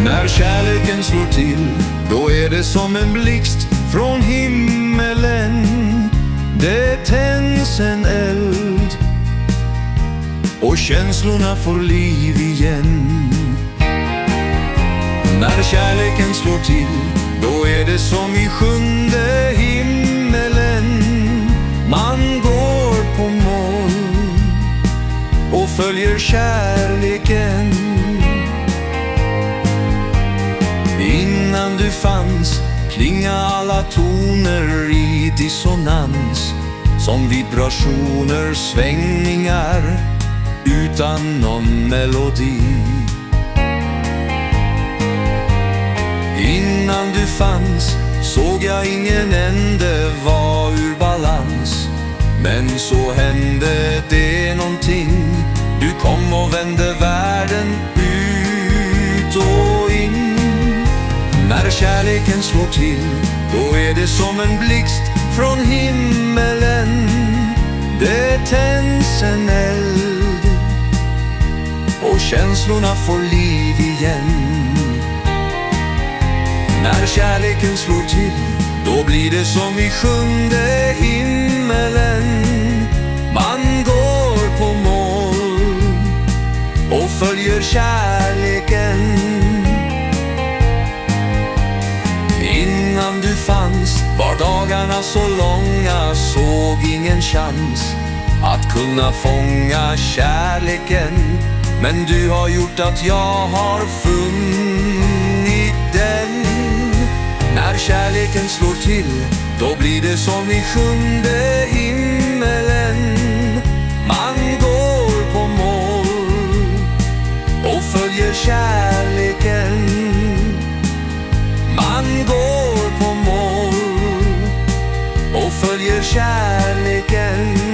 När kärleken slår till, då är det som en blixt från himmelen. Det tänds en eld och känslorna får liv igen. När kärleken slår till, då är det som i sjunde himmelen. Man går på moln och följer kärleken. Innan du fanns klinga alla toner i dissonans, som vibrationer, svängningar utan någon melodi. Innan du fanns såg jag ingen ände var ur balans. Men så hände det någonting. Du kom och vände världen ut och in. När kärleken slår till, då är det som en blixt från himmelen. Det tänds en eld och känslorna får liv igen. När kärleken slår till, då blir det som i sjunde himmelen. Man går på moln och följer kärleken. Innan du fanns var dagarna så långa, såg ingen chans att kunna fånga kärleken. Men du har gjort att jag har funnit den. När kärleken slår till, då blir det som i sjunde himmelen. Man går på moln och följer kärleken. Man går på moln och följer kärleken.